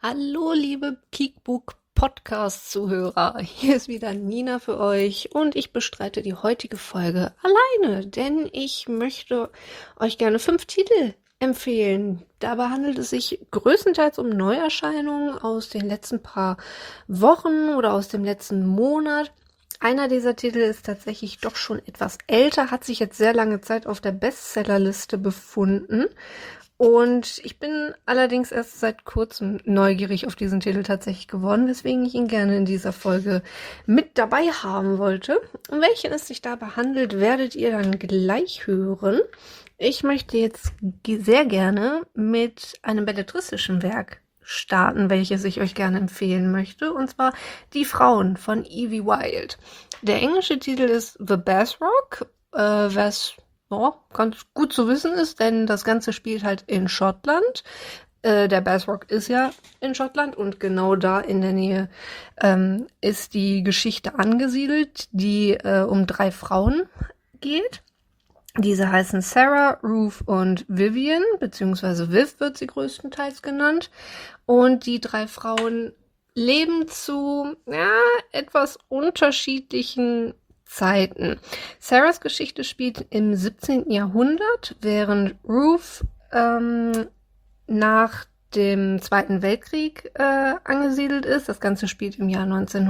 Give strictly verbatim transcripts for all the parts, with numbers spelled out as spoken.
Hallo, liebe Peakbook-Podcast-Zuhörer. Hier ist wieder Nina für euch und ich bestreite die heutige Folge alleine, denn ich möchte euch gerne fünf Titel empfehlen. Dabei handelt es sich größtenteils um Neuerscheinungen aus den letzten paar Wochen oder aus dem letzten Monat. Einer dieser Titel ist tatsächlich doch schon etwas älter, hat sich jetzt sehr lange Zeit auf der Bestsellerliste befunden. Und ich bin allerdings erst seit kurzem neugierig auf diesen Titel tatsächlich geworden, weswegen ich ihn gerne in dieser Folge mit dabei haben wollte. Um welchen es sich dabei handelt, werdet ihr dann gleich hören. Ich möchte jetzt sehr gerne mit einem belletristischen Werk starten, welches ich euch gerne empfehlen möchte, und zwar Die Frauen von Evie Wyld. Der englische Titel ist The Bathrock, äh, was ja, ganz gut zu wissen ist, denn das Ganze spielt halt in Schottland. Äh, der Bathrock ist ja in Schottland und genau da in der Nähe ähm, ist die Geschichte angesiedelt, die äh, um drei Frauen geht. Diese heißen Sarah, Ruth und Vivian, beziehungsweise Viv wird sie größtenteils genannt. Und die drei Frauen leben zu ja, etwas unterschiedlichen Zeiten. Sarahs Geschichte spielt im siebzehnten Jahrhundert, während Ruth ähm, nach dem Zweiten Weltkrieg äh, angesiedelt ist. Das Ganze spielt im Jahr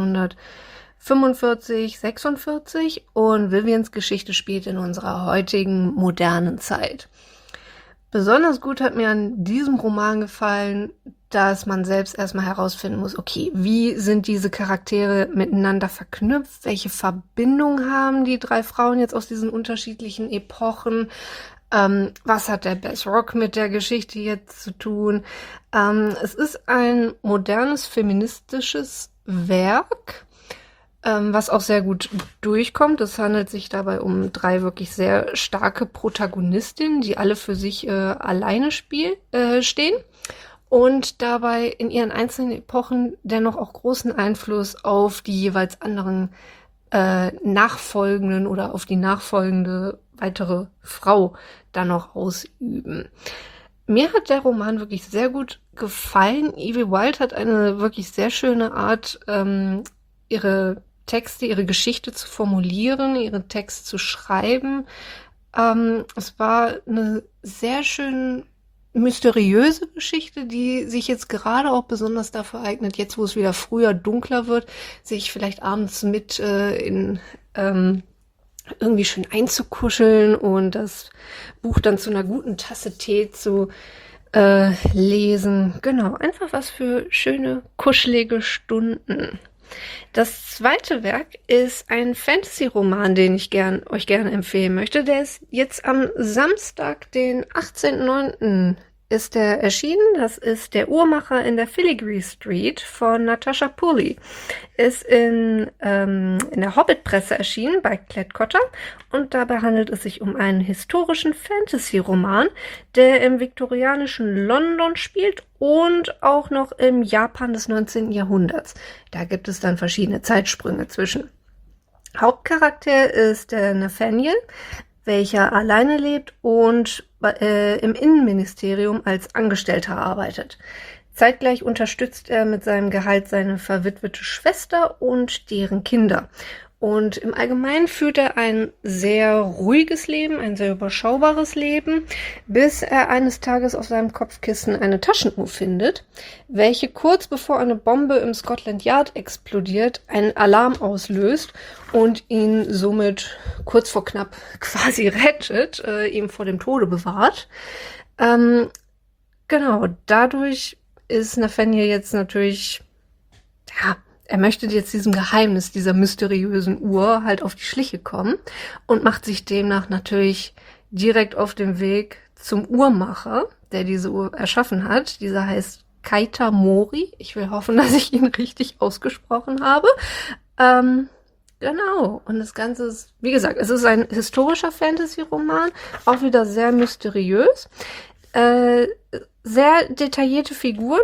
neunzehnhundertfünfundvierzig, sechsundvierzig und Vivians Geschichte spielt in unserer heutigen modernen Zeit. Besonders gut hat mir an diesem Roman gefallen, dass man selbst erstmal herausfinden muss, okay, wie sind diese Charaktere miteinander verknüpft? Welche Verbindung haben die drei Frauen jetzt aus diesen unterschiedlichen Epochen? Ähm, was hat der Bathrock mit der Geschichte jetzt zu tun? Ähm, es ist ein modernes feministisches Werk, ähm, was auch sehr gut durchkommt. Es handelt sich dabei um drei wirklich sehr starke Protagonistinnen, die alle für sich äh, alleine spiel, äh, stehen und dabei in ihren einzelnen Epochen dennoch auch großen Einfluss auf die jeweils anderen äh, nachfolgenden oder auf die nachfolgende weitere Frau dann noch ausüben. Mir hat der Roman wirklich sehr gut gefallen. Evie Wyld hat eine wirklich sehr schöne Art, ähm, ihre Texte, ihre Geschichte zu formulieren, ihren Text zu schreiben. Ähm, es war eine sehr schön mysteriöse Geschichte, die sich jetzt gerade auch besonders dafür eignet, jetzt wo es wieder früher dunkler wird, sich vielleicht abends mit äh, in ähm, irgendwie schön einzukuscheln und das Buch dann zu einer guten Tasse Tee zu äh, lesen. Genau, einfach was für schöne, kuschelige Stunden. Das zweite Werk ist ein Fantasy-Roman, den ich gern, euch gerne empfehlen möchte. Der ist jetzt am Samstag, den achtzehnten neunten ist der erschienen. Das ist Der Uhrmacher in der Filigree Street von Natasha Pulley. Ist in, ähm, in der Hobbit-Presse erschienen bei Klett-Cotta und dabei handelt es sich um einen historischen Fantasy-Roman, der im viktorianischen London spielt und auch noch im Japan des neunzehnten Jahrhunderts. Da gibt es dann verschiedene Zeitsprünge zwischen. Hauptcharakter ist der Nathaniel, welcher alleine lebt und äh, im Innenministerium als Angestellter arbeitet. Zeitgleich unterstützt er mit seinem Gehalt seine verwitwete Schwester und deren Kinder. Und im Allgemeinen führt er ein sehr ruhiges Leben, ein sehr überschaubares Leben, bis er eines Tages auf seinem Kopfkissen eine Taschenuhr findet, welche kurz bevor eine Bombe im Scotland Yard explodiert, einen Alarm auslöst und ihn somit kurz vor knapp quasi rettet, äh, ihm vor dem Tode bewahrt. Ähm, genau, dadurch ist Nathaniel jetzt natürlich, ja, er möchte jetzt diesem Geheimnis dieser mysteriösen Uhr halt auf die Schliche kommen und macht sich demnach natürlich direkt auf den Weg zum Uhrmacher, der diese Uhr erschaffen hat. Dieser heißt Keita Mori. Ich will hoffen, dass ich ihn richtig ausgesprochen habe. Ähm, genau. Und das Ganze ist, wie gesagt, es ist ein historischer Fantasy-Roman, auch wieder sehr mysteriös. Äh, sehr detaillierte Figuren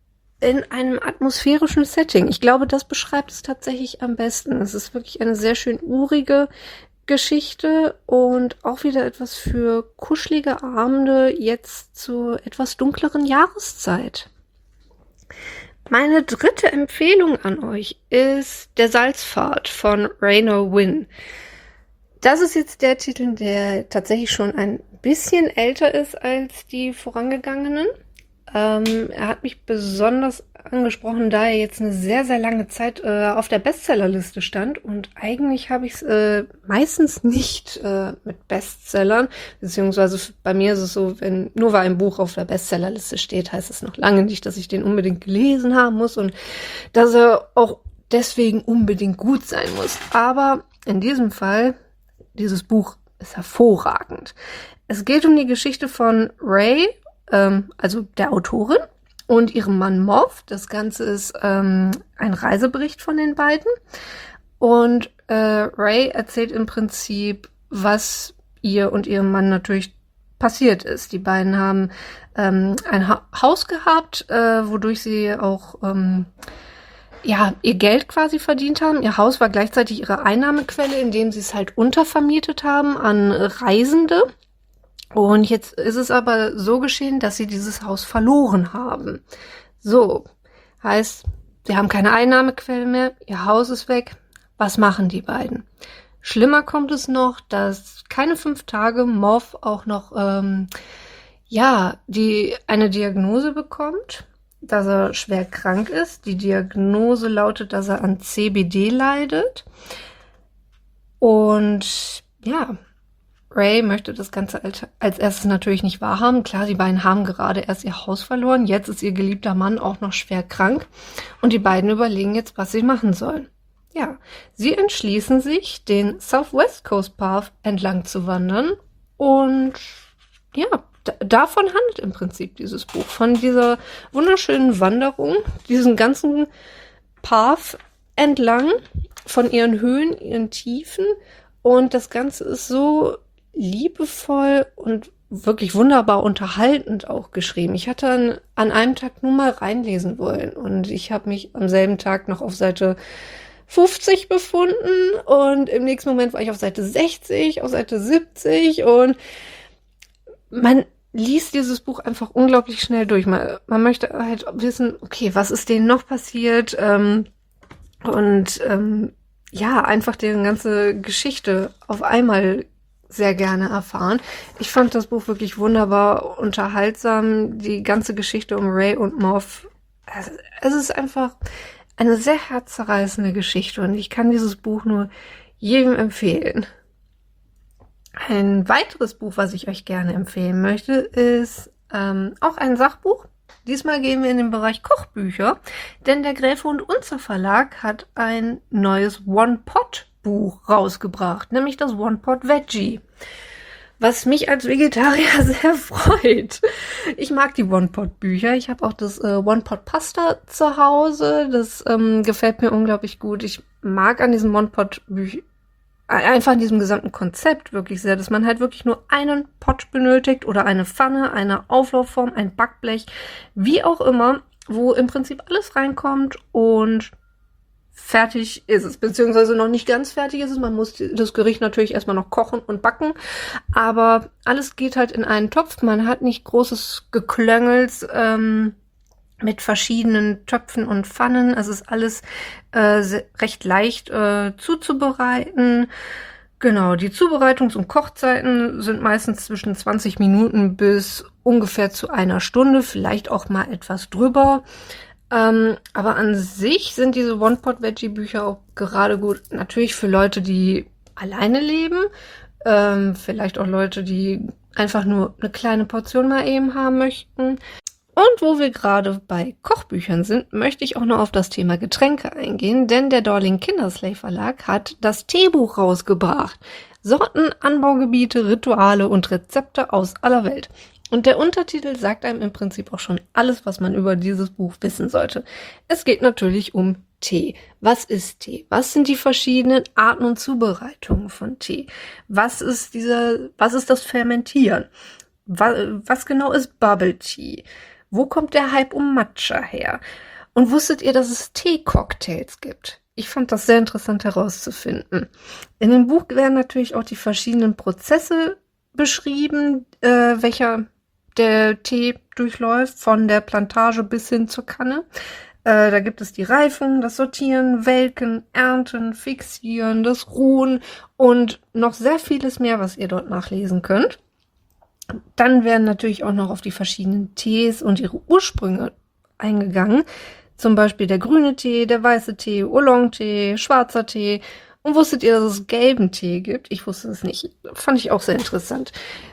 in einem atmosphärischen Setting. Ich glaube, das beschreibt es tatsächlich am besten. Es ist wirklich eine sehr schön urige Geschichte und auch wieder etwas für kuschelige Abende jetzt zur etwas dunkleren Jahreszeit. Meine dritte Empfehlung an euch ist Der Salzpfad von Raynor Winn. Das ist jetzt der Titel, der tatsächlich schon ein bisschen älter ist als die vorangegangenen. Ähm, er hat mich besonders angesprochen, da er jetzt eine sehr, sehr lange Zeit äh, auf der Bestsellerliste stand. Und eigentlich habe ich es äh, meistens nicht äh, mit Bestsellern, beziehungsweise bei mir ist es so, wenn nur weil ein Buch auf der Bestsellerliste steht, heißt es noch lange nicht, dass ich den unbedingt gelesen haben muss und dass er auch deswegen unbedingt gut sein muss. Aber in diesem Fall, dieses Buch ist hervorragend. Es geht um die Geschichte von Ray, ähm, also der Autorin, und ihrem Mann Mov. Das Ganze ist ähm, ein Reisebericht von den beiden. Und äh, Ray erzählt im Prinzip, was ihr und ihrem Mann natürlich passiert ist. Die beiden haben ähm, ein ha- Haus gehabt, äh, wodurch sie auch ähm, ja, ihr Geld quasi verdient haben. Ihr Haus war gleichzeitig ihre Einnahmequelle, indem sie es halt untervermietet haben an Reisende. Und jetzt ist es aber so geschehen, dass sie dieses Haus verloren haben. So, heißt, sie haben keine Einnahmequelle mehr, ihr Haus ist weg. Was machen die beiden? Schlimmer kommt es noch, dass keine fünf Tage Mov auch noch ähm, ja, die eine Diagnose bekommt, dass er schwer krank ist. Die Diagnose lautet, dass er an C B D leidet. Und ja, Ray möchte das Ganze als erstes natürlich nicht wahrhaben. Klar, die beiden haben gerade erst ihr Haus verloren. Jetzt ist ihr geliebter Mann auch noch schwer krank. Und die beiden überlegen jetzt, was sie machen sollen. Ja, sie entschließen sich, den Southwest Coast Path entlang zu wandern. Und ja, d- davon handelt im Prinzip dieses Buch. Von dieser wunderschönen Wanderung, diesen ganzen Path entlang, von ihren Höhen, ihren Tiefen. Und das Ganze ist so liebevoll und wirklich wunderbar unterhaltend auch geschrieben. Ich hatte an, an einem Tag nur mal reinlesen wollen und ich habe mich am selben Tag noch auf Seite fünfzig befunden und im nächsten Moment war ich auf Seite sechzig, auf Seite siebzig und man liest dieses Buch einfach unglaublich schnell durch. Man, man möchte halt wissen, okay, was ist denen noch passiert ähm, und ähm, ja, einfach deren ganze Geschichte auf einmal sehr gerne erfahren. Ich fand das Buch wirklich wunderbar unterhaltsam. Die ganze Geschichte um Ray und Mov. Es, es ist einfach eine sehr herzzerreißende Geschichte und ich kann dieses Buch nur jedem empfehlen. Ein weiteres Buch, was ich euch gerne empfehlen möchte, ist ähm, auch ein Sachbuch. Diesmal gehen wir in den Bereich Kochbücher, denn der Gräfe und Unzer Verlag hat ein neues One-Pot-Buch rausgebracht, nämlich das One-Pot Veggie, was mich als Vegetarier sehr freut. Ich mag die One-Pot-Bücher. Ich habe auch das äh, One-Pot-Pasta zu Hause. Das ähm, gefällt mir unglaublich gut. Ich mag an diesen One-Pot-Büchern einfach in diesem gesamten Konzept wirklich sehr, dass man halt wirklich nur einen Pot benötigt oder eine Pfanne, eine Auflaufform, ein Backblech, wie auch immer, wo im Prinzip alles reinkommt und fertig ist es, beziehungsweise noch nicht ganz fertig ist es. Man muss das Gericht natürlich erstmal noch kochen und backen, aber alles geht halt in einen Topf. Man hat nicht großes Geklöngels ähm, mit verschiedenen Töpfen und Pfannen. Es ist alles äh, recht leicht äh, zuzubereiten. Genau, die Zubereitungs- und Kochzeiten sind meistens zwischen zwanzig Minuten bis ungefähr zu einer Stunde, vielleicht auch mal etwas drüber. Ähm, aber an sich sind diese One-Pot-Veggie-Bücher auch gerade gut, natürlich für Leute, die alleine leben, ähm, vielleicht auch Leute, die einfach nur eine kleine Portion mal eben haben möchten. Und wo wir gerade bei Kochbüchern sind, möchte ich auch noch auf das Thema Getränke eingehen, denn der Dorling Kindersley Verlag hat das Teebuch rausgebracht. Sorten, Anbaugebiete, Rituale und Rezepte aus aller Welt. Und der Untertitel sagt einem im Prinzip auch schon alles, was man über dieses Buch wissen sollte. Es geht natürlich um Tee. Was ist Tee? Was sind die verschiedenen Arten und Zubereitungen von Tee? Was ist dieser, was ist das Fermentieren? Was, was genau ist Bubble Tea? Wo kommt der Hype um Matcha her? Und wusstet ihr, dass es Tee-Cocktails gibt? Ich fand das sehr interessant herauszufinden. In dem Buch werden natürlich auch die verschiedenen Prozesse beschrieben, äh, welcher der Tee durchläuft, von der Plantage bis hin zur Kanne. Äh, da gibt es die Reifung, das Sortieren, Welken, Ernten, Fixieren, das Ruhen und noch sehr vieles mehr, was ihr dort nachlesen könnt. Dann werden natürlich auch noch auf die verschiedenen Tees und ihre Ursprünge eingegangen. Zum Beispiel der grüne Tee, der weiße Tee, Oolong-Tee, schwarzer Tee. Und wusstet ihr, dass es gelben Tee gibt? Ich wusste es nicht. Fand ich auch sehr interessant.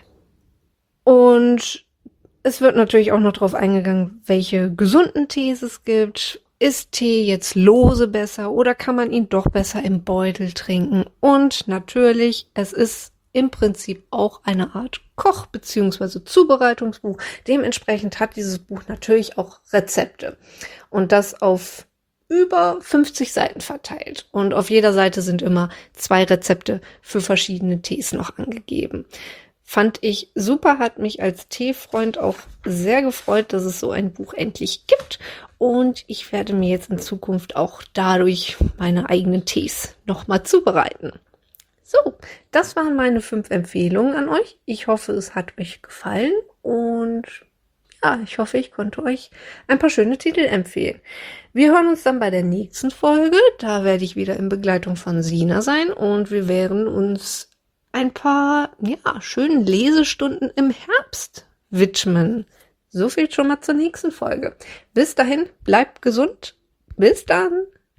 Und es wird natürlich auch noch darauf eingegangen, welche gesunden Tees es gibt. Ist Tee jetzt lose besser oder kann man ihn doch besser im Beutel trinken? Und natürlich, es ist im Prinzip auch eine Art Koch- bzw. Zubereitungsbuch. Dementsprechend hat dieses Buch natürlich auch Rezepte. Und das auf über fünfzig Seiten verteilt. Und auf jeder Seite sind immer zwei Rezepte für verschiedene Tees noch angegeben. Fand ich super, hat mich als Teefreund auch sehr gefreut, dass es so ein Buch endlich gibt. Und ich werde mir jetzt in Zukunft auch dadurch meine eigenen Tees nochmal zubereiten. So, das waren meine fünf Empfehlungen an euch. Ich hoffe, es hat euch gefallen und ja, ich hoffe, ich konnte euch ein paar schöne Titel empfehlen. Wir hören uns dann bei der nächsten Folge. Da werde ich wieder in Begleitung von Sina sein und wir werden uns ein paar, ja, schönen Lesestunden im Herbst widmen. So viel schon mal zur nächsten Folge. Bis dahin, bleibt gesund. Bis dann.